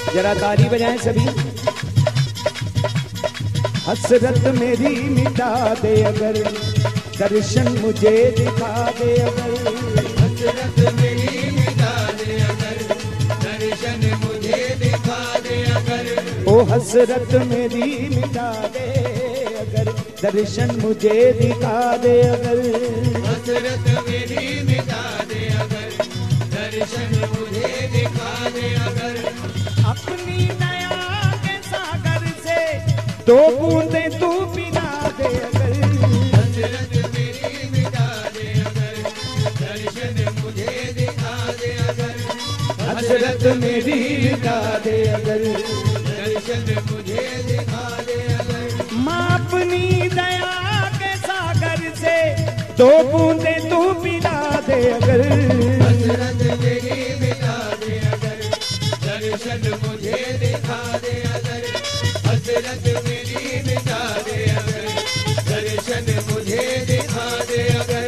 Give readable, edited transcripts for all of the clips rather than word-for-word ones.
जरा ताली बजाएं सभी। हसरत मेरी मिटा दे अगर, दर्शन मुझे दिखा दे अगर। हसरत मेरी मिटा दे अगर, दर्शन मुझे दिखा दे अगर। ओ हसरत मेरी मिटा दे अगर, दर्शन मुझे दिखा दे अगर। हसरत मेरी मिटा दे अगर, दर्शन मुझे दिखा दे अगर। अपनी दया के सागर से दो बूंदे तू पिला दे अगर। हसरत मेरी मिटा दे अगर, दर्शन मुझे दिखा दे अगर। हसरत मेरी मिटा दे अगर, दर्शन मुझे दिखा दे अगर। माँ अपनी दया के सागर से दो बूंदे तू पिला दे अगर। हसरत मेरी मिटा दे अगर, दर्शन मुझे दिखा दे अगर। हसरत मेरी मिटा दे अगर, दर्शन मुझे दिखा दे अगर।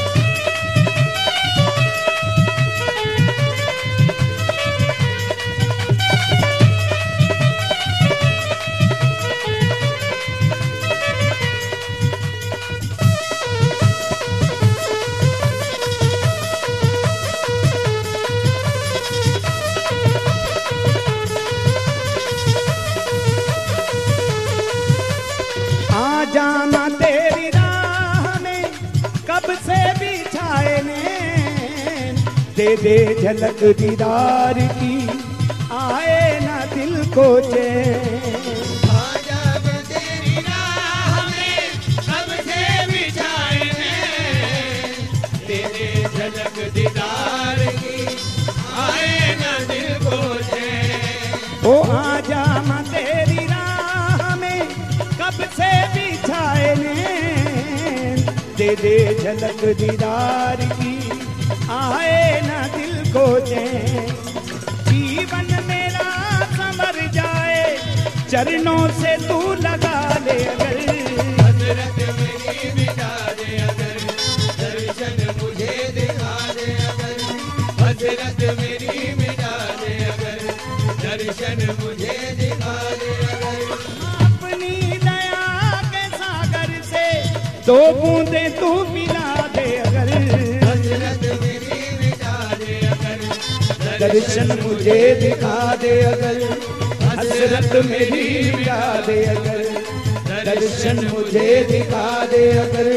जाना तेरी राह में कब से बिछाए नैन, दे दे झलक दीदार की आए ना दिल को चैन। आजा मैं तेरी राह में कब से बिछाए नैन, दे दे झलक दीदार की आए ना दिल को चैन। ओ आजा मैं तेरी राह में कब से बिछाए नैन, दे दे झलक दीदार की आए ना दिल को चैन। जीवन मेरा संवर जाए चरणों से तू लगा ले अगर। हसरत मेरी मिटा दे अगर, दर्शन मुझे दिखा दे अगर। हसरत मेरी मिटा दे अगर, दर्शन मुझे दिखा दे अगर। अपनी दया के सागर से दो बूंदे तू मिला दे अगर। हसरत मेरी मिटा दे अगर, दर्शन मुझे दिखा दे अगर। हसरत मेरी मिटा दे अगर, दर्शन मुझे दिखा दे अगर।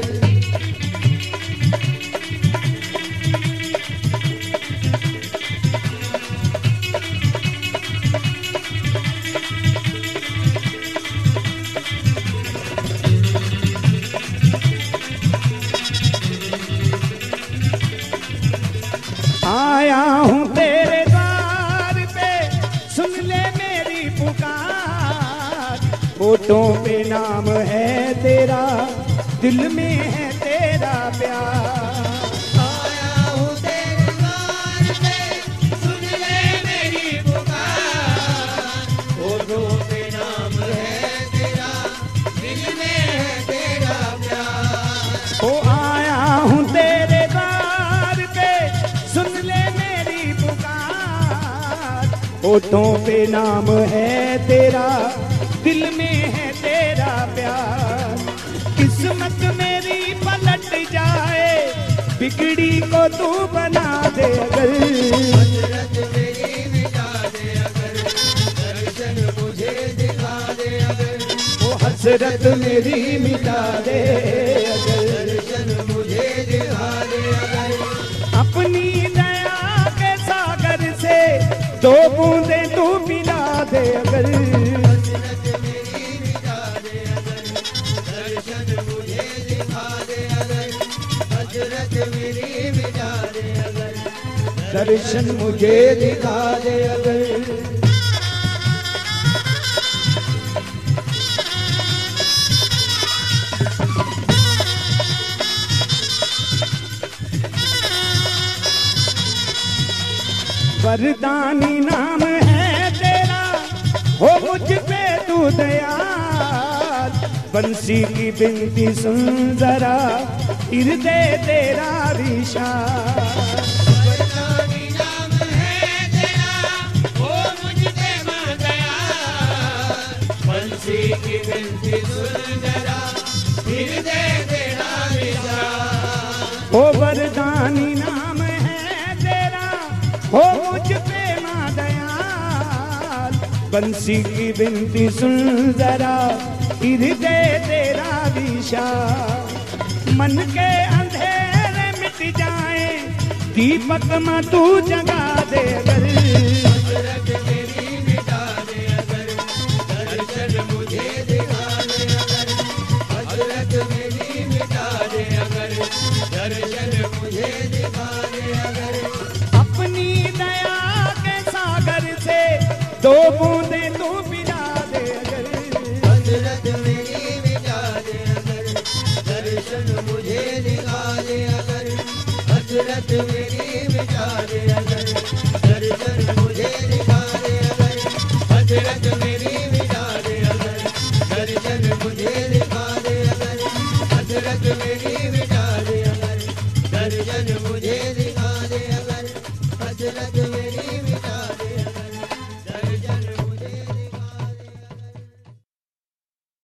आया हूँ तेरे द्वार पे, सुन ले मेरी पुकार। होठों पे नाम है तेरा, दिल में है तेरा प्यार। आया हूँ तेरे द्वार पे, सुन ले मेरी पुकार। होठों पे नाम है तेरा, दिल में है तेरा प्यार। ओ आया हूँ तेरे द्वार पे, सुन ले मेरी पुकार। होठों पे नाम है तेरा, दिल में है तेरा प्यार। किस्मत मेरी पलट जाए, बिगड़ी को तू बना दे अगर। हसरत मेरी मिटा दे अगर, दर्शन मुझे दिखा दे अगर। वो हसरत मेरी मिटा दे अगर। दर्शन मुझे दिखा दे अगर। अपनी दया के सागर से दो बूंदे तू पिला दे अगर। हसरत मेरी मिटा दे अगर, दर्शन मुझे दिखा दे अगर। हसरत मेरी मिटा दे अगर, दर्शन मुझे दिखा दे अगर। वरदानी नाम है तेरा, हो मुझ पे तू दयाल। बंसी की बिनती सुन जरा, हृदय तेरा विशाल। वरदानी नाम है तेरा, ओ मुझ पे बंसी की बिनती सुन जरा, हृदय तेरा विशाल। मन के अंधेरे मिट जाए, दीपक में तू जगा दे अगर। हसरत मेरी मिटा दे अगर, दर्शन मुझे दिखा दे अगर। हसरत मेरी मिटा दे अगर, दर्शन मुझे दिखा दे अगर। अपनी दया के सागर से दो बूंदे तू पिला दे अगर। हसरत मेरी मिटा दे अगर, दर्शन मुझे दिखा दे अगर। हसरत